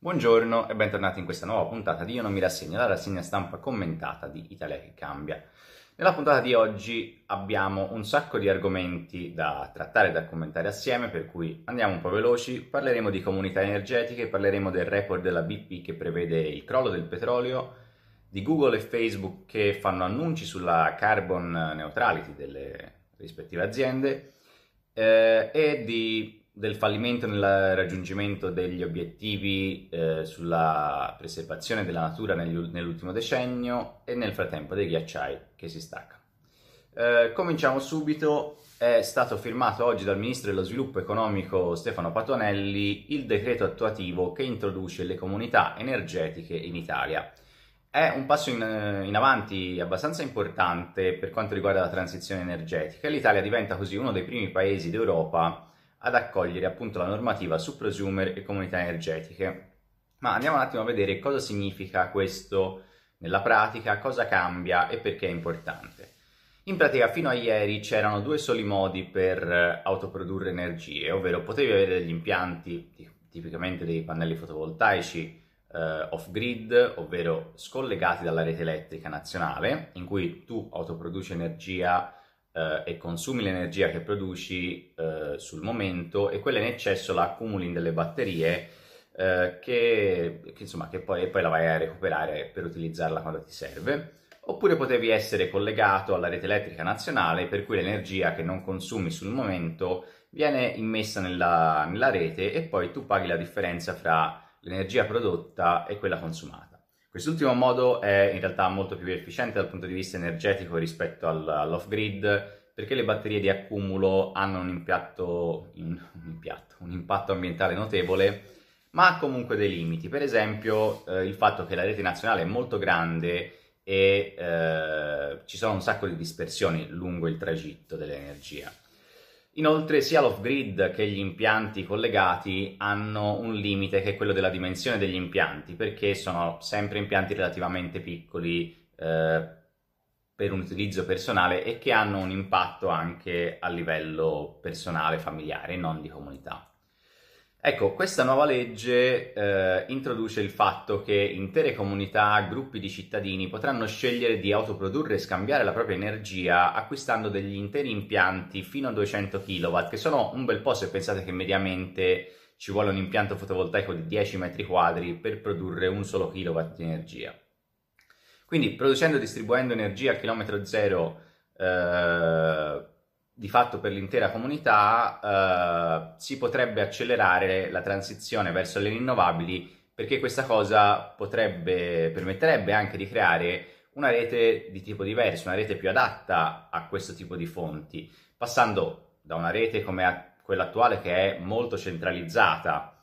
Buongiorno e bentornati in questa nuova puntata di Io non mi rassegno, la rassegna stampa commentata di Italia che cambia. Nella puntata di oggi abbiamo un sacco di argomenti da trattare e da commentare assieme, per cui andiamo un po' veloci, parleremo di comunità energetiche, parleremo del report della BP che prevede il crollo del petrolio, di Google e Facebook che fanno annunci sulla carbon neutrality delle rispettive aziende del fallimento nel raggiungimento degli obiettivi sulla preservazione della natura nell'ultimo decennio e nel frattempo dei ghiacciai che si staccano. Cominciamo subito. È stato firmato oggi dal Ministro dello Sviluppo Economico Stefano Patuanelli il decreto attuativo che introduce le comunità energetiche in Italia. È un passo in avanti abbastanza importante per quanto riguarda la transizione energetica e l'Italia diventa così uno dei primi paesi d'Europa ad accogliere appunto la normativa su prosumer e comunità energetiche. Ma andiamo un attimo a vedere cosa significa questo nella pratica, cosa cambia e perché è importante. In pratica fino a ieri c'erano due soli modi per autoprodurre energie, ovvero potevi avere degli impianti, tipicamente dei pannelli fotovoltaici, off-grid, ovvero scollegati dalla rete elettrica nazionale, in cui tu autoproduci energia e consumi l'energia che produci sul momento e quella in eccesso la accumuli in delle batterie che poi la vai a recuperare per utilizzarla quando ti serve. Oppure potevi essere collegato alla rete elettrica nazionale, per cui l'energia che non consumi sul momento viene immessa nella rete e poi tu paghi la differenza fra l'energia prodotta e quella consumata. Quest'ultimo modo è in realtà molto più efficiente dal punto di vista energetico rispetto all'off-grid, perché le batterie di accumulo hanno un impatto ambientale notevole, ma ha comunque dei limiti. Per esempio il fatto che la rete nazionale è molto grande e ci sono un sacco di dispersioni lungo il tragitto dell'energia. Inoltre sia l'off-grid che gli impianti collegati hanno un limite che è quello della dimensione degli impianti, perché sono sempre impianti relativamente piccoli per un utilizzo personale e che hanno un impatto anche a livello personale, familiare, non di comunità. Ecco, questa nuova legge introduce il fatto che intere comunità, gruppi di cittadini potranno scegliere di autoprodurre e scambiare la propria energia acquistando degli interi impianti fino a 200 kW, che sono un bel po' se pensate che mediamente ci vuole un impianto fotovoltaico di 10 metri quadri per produrre un solo kilowatt di energia. Quindi producendo e distribuendo energia a chilometro zero di fatto per l'intera comunità si potrebbe accelerare la transizione verso le rinnovabili, perché questa cosa permetterebbe anche di creare una rete di tipo diverso, una rete più adatta a questo tipo di fonti, passando da una rete come quella attuale che è molto centralizzata,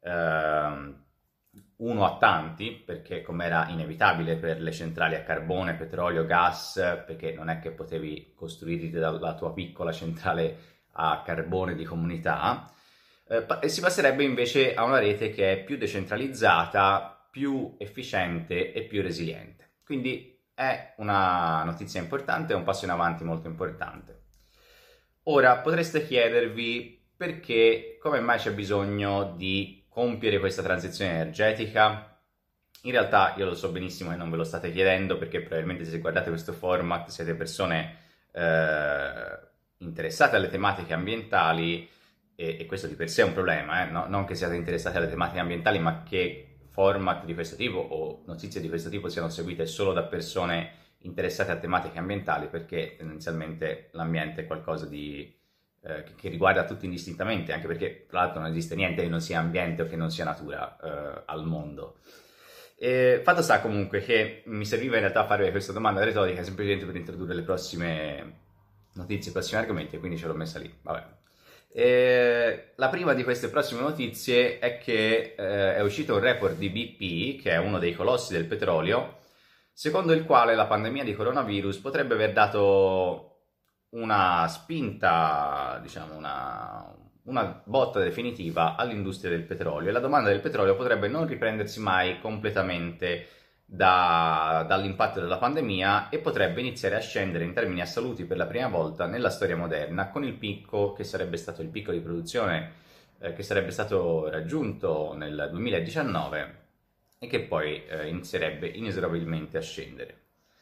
uno a tanti, perché come era inevitabile per le centrali a carbone, petrolio, gas, perché non è che potevi costruirti dalla tua piccola centrale a carbone di comunità, e si passerebbe invece a una rete che è più decentralizzata, più efficiente e più resiliente. Quindi è una notizia importante, è un passo in avanti molto importante. Ora potreste chiedervi perché, come mai c'è bisogno di compiere questa transizione energetica. In realtà io lo so benissimo e non ve lo state chiedendo, perché probabilmente se guardate questo format siete persone interessate alle tematiche ambientali e questo di per sé è un problema, no? Non che siate interessati alle tematiche ambientali, ma che format di questo tipo o notizie di questo tipo siano seguite solo da persone interessate a tematiche ambientali, perché tendenzialmente l'ambiente è qualcosa che riguarda tutti indistintamente, anche perché tra l'altro non esiste niente che non sia ambiente o che non sia natura al mondo. Fatto sta comunque che mi serviva in realtà a fare questa domanda retorica semplicemente per introdurre le prossime notizie, i prossimi argomenti, e quindi ce l'ho messa lì. Vabbè. La prima di queste prossime notizie è che è uscito un report di BP, che è uno dei colossi del petrolio, secondo il quale la pandemia di coronavirus potrebbe aver dato una spinta, diciamo una botta definitiva all'industria del petrolio, e la domanda del petrolio potrebbe non riprendersi mai completamente dall'impatto della pandemia e potrebbe iniziare a scendere in termini assoluti per la prima volta nella storia moderna, con il picco che sarebbe stato il picco di produzione che sarebbe stato raggiunto nel 2019 e che poi inizierebbe inesorabilmente a scendere.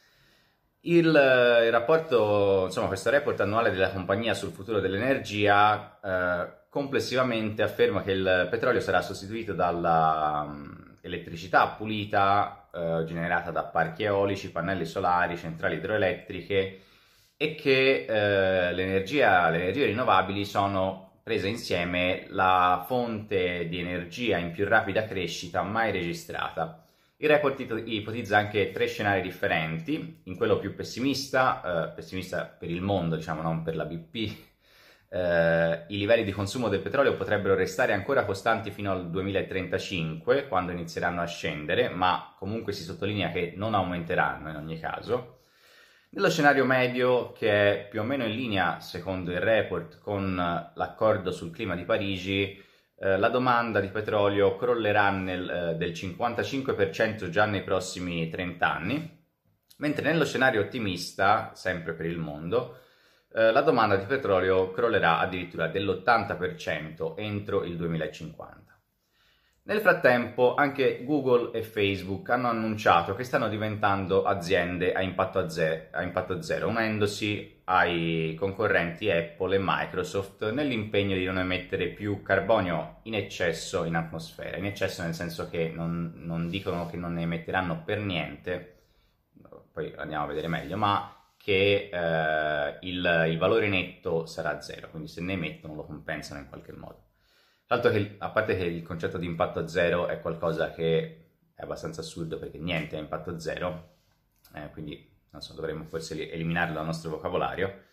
Il rapporto, insomma, questo report annuale della compagnia sul futuro dell'energia complessivamente afferma che il petrolio sarà sostituito dalla elettricità pulita generata da parchi eolici, pannelli solari, centrali idroelettriche e che le energie rinnovabili sono prese insieme la fonte di energia in più rapida crescita mai registrata. Il report ipotizza anche 3 scenari differenti. In quello più pessimista, pessimista per il mondo, diciamo, non per la BP, i livelli di consumo del petrolio potrebbero restare ancora costanti fino al 2035, quando inizieranno a scendere, ma comunque si sottolinea che non aumenteranno in ogni caso. Nello scenario medio, che è più o meno in linea, secondo il report, con l'accordo sul clima di Parigi, la domanda di petrolio crollerà del 55% già nei prossimi 30 anni, mentre nello scenario ottimista, sempre per il mondo, la domanda di petrolio crollerà addirittura dell'80% entro il 2050. Nel frattempo anche Google e Facebook hanno annunciato che stanno diventando aziende a impatto zero, unendosi ai concorrenti Apple e Microsoft nell'impegno di non emettere più carbonio in eccesso in atmosfera. In eccesso nel senso che non dicono che non ne emetteranno per niente, poi andiamo a vedere meglio, ma che il valore netto sarà zero, quindi se ne emettono lo compensano in qualche modo. Tra l'altro, a parte che il concetto di impatto zero è qualcosa che è abbastanza assurdo perché niente è impatto zero, quindi non so, dovremmo forse eliminarlo dal nostro vocabolario.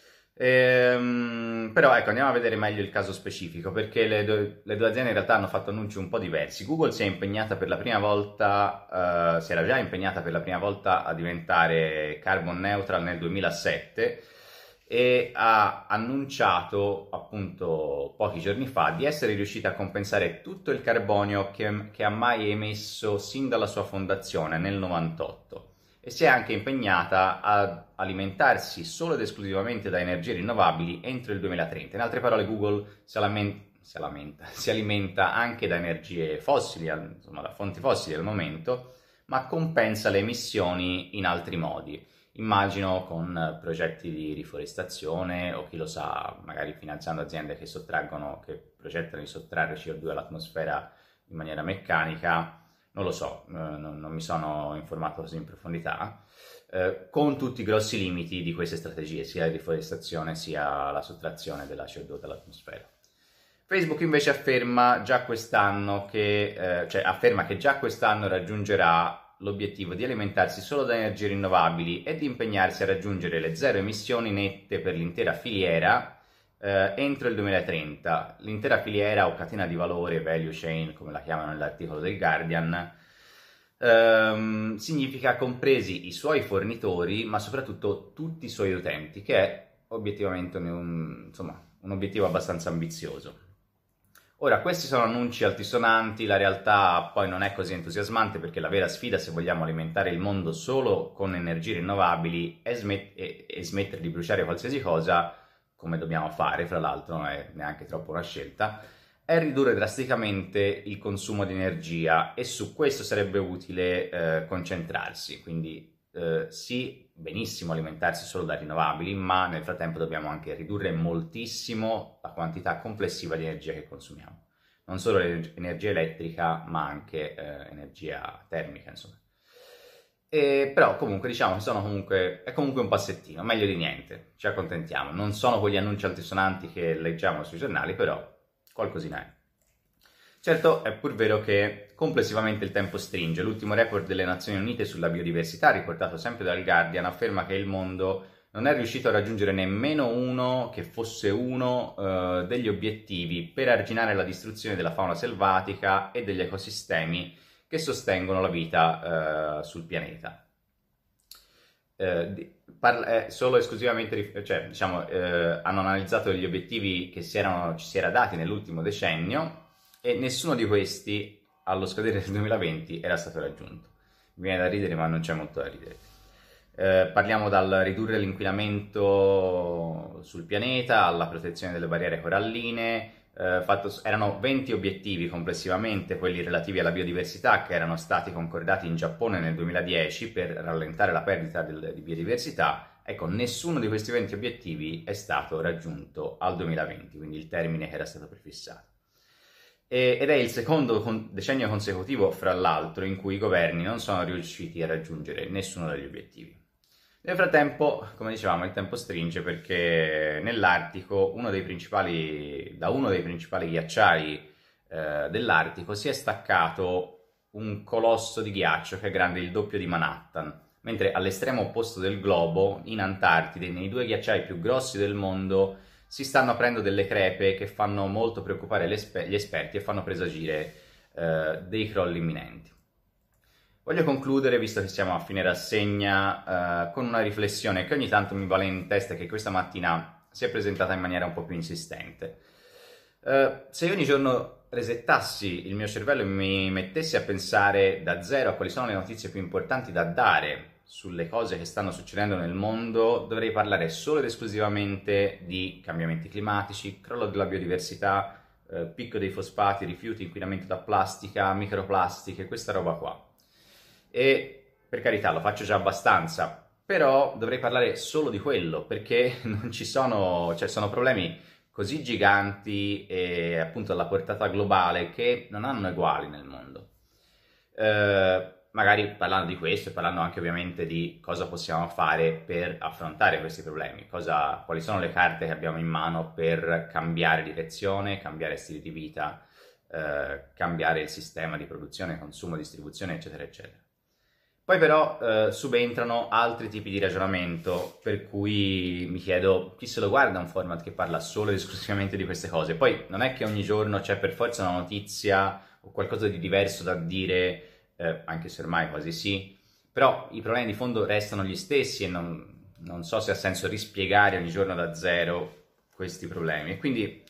Però ecco, andiamo a vedere meglio il caso specifico, perché le due aziende in realtà hanno fatto annunci un po' diversi. Google si è impegnata per la prima volta, si era già impegnata per la prima volta a diventare carbon neutral nel 2007, e ha annunciato appunto pochi giorni fa di essere riuscita a compensare tutto il carbonio che ha mai emesso sin dalla sua fondazione nel 98, e si è anche impegnata ad alimentarsi solo ed esclusivamente da energie rinnovabili entro il 2030. In altre parole, Google si alimenta anche da energie fossili, insomma da fonti fossili al momento, ma compensa le emissioni in altri modi. Immagino con progetti di riforestazione o chi lo sa, magari finanziando aziende che progettano di sottrarre CO2 all'atmosfera in maniera meccanica, non lo so, non mi sono informato così in profondità, con tutti i grossi limiti di queste strategie, sia la riforestazione sia la sottrazione della CO2 dall'atmosfera. Facebook invece afferma che già quest'anno raggiungerà l'obiettivo di alimentarsi solo da energie rinnovabili e di impegnarsi a raggiungere le zero emissioni nette per l'intera filiera entro il 2030. L'intera filiera o catena di valore, value chain come la chiamano nell'articolo del Guardian, significa compresi i suoi fornitori ma soprattutto tutti i suoi utenti, che è obiettivamente un obiettivo abbastanza ambizioso. Ora, questi sono annunci altisonanti, la realtà poi non è così entusiasmante, perché la vera sfida, se vogliamo alimentare il mondo solo con energie rinnovabili, è smettere di bruciare qualsiasi cosa, come dobbiamo fare, fra l'altro non è neanche troppo una scelta, è ridurre drasticamente il consumo di energia, e su questo sarebbe utile concentrarsi. Quindi sì, benissimo alimentarsi solo da rinnovabili, ma nel frattempo dobbiamo anche ridurre moltissimo la quantità complessiva di energia che consumiamo. Non solo energia elettrica, ma anche energia termica, insomma. Però comunque diciamo che è comunque un passettino, meglio di niente, ci accontentiamo. Non sono quegli annunci altisonanti che leggiamo sui giornali, però qualcosina è. Certo, è pur vero che complessivamente il tempo stringe. L'ultimo report delle Nazioni Unite sulla biodiversità, riportato sempre dal Guardian, afferma che il mondo non è riuscito a raggiungere nemmeno uno degli obiettivi per arginare la distruzione della fauna selvatica e degli ecosistemi che sostengono la vita sul pianeta. Solo esclusivamente, hanno analizzato gli obiettivi che ci si era dati nell'ultimo decennio, e nessuno di questi allo scadere del 2020 era stato raggiunto. Mi viene da ridere, ma non c'è molto da ridere. Parliamo dal ridurre l'inquinamento sul pianeta, alla protezione delle barriere coralline, erano 20 obiettivi complessivamente, quelli relativi alla biodiversità, che erano stati concordati in Giappone nel 2010 per rallentare la perdita di biodiversità. Ecco, nessuno di questi 20 obiettivi è stato raggiunto al 2020, quindi il termine che era stato prefissato. Ed è il secondo decennio consecutivo, fra l'altro, in cui i governi non sono riusciti a raggiungere nessuno degli obiettivi. Nel frattempo, come dicevamo, il tempo stringe perché nell'Artico, da uno dei principali ghiacciai dell'Artico, si è staccato un colosso di ghiaccio che è grande il doppio di Manhattan, mentre all'estremo opposto del globo, in Antartide, nei due ghiacciai più grossi del mondo, si stanno aprendo delle crepe che fanno molto preoccupare gli esperti e fanno presagire dei crolli imminenti. Voglio concludere, visto che siamo a fine rassegna, con una riflessione che ogni tanto mi vale in testa e che questa mattina si è presentata in maniera un po' più insistente. Se io ogni giorno resettassi il mio cervello e mi mettessi a pensare da zero a quali sono le notizie più importanti da dare sulle cose che stanno succedendo nel mondo, dovrei parlare solo ed esclusivamente di cambiamenti climatici, crollo della biodiversità, picco dei fosfati, rifiuti, inquinamento da plastica, microplastiche, questa roba qua. E per carità lo faccio già abbastanza, però dovrei parlare solo di quello, perché non ci sono, cioè sono problemi così giganti e appunto alla portata globale che non hanno eguali nel mondo. Magari parlando di questo e parlando anche ovviamente di cosa possiamo fare per affrontare questi problemi, quali sono le carte che abbiamo in mano per cambiare direzione, cambiare stili di vita, cambiare il sistema di produzione, consumo, distribuzione, eccetera, eccetera. Poi però subentrano altri tipi di ragionamento, per cui mi chiedo chi se lo guarda un format che parla solo ed esclusivamente di queste cose. Poi non è che ogni giorno c'è per forza una notizia o qualcosa di diverso da dire, anche se ormai quasi sì, però i problemi di fondo restano gli stessi e non so se ha senso rispiegare ogni giorno da zero questi problemi. E quindi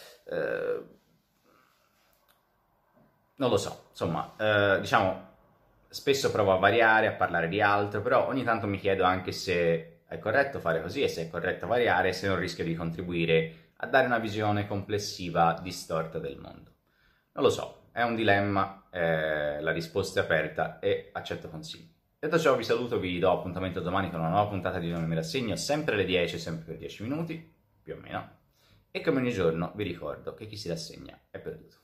non lo so, insomma, diciamo, spesso provo a variare, a parlare di altro, però ogni tanto mi chiedo anche se è corretto fare così e se è corretto variare, se non rischio di contribuire a dare una visione complessiva distorta del mondo. Non lo so, è un dilemma, la risposta è aperta e accetto consigli. Detto ciò vi saluto, vi do appuntamento domani con una nuova puntata di Non mi rassegno, sempre alle 10, sempre per 10 minuti, più o meno, e come ogni giorno vi ricordo che chi si rassegna è perduto.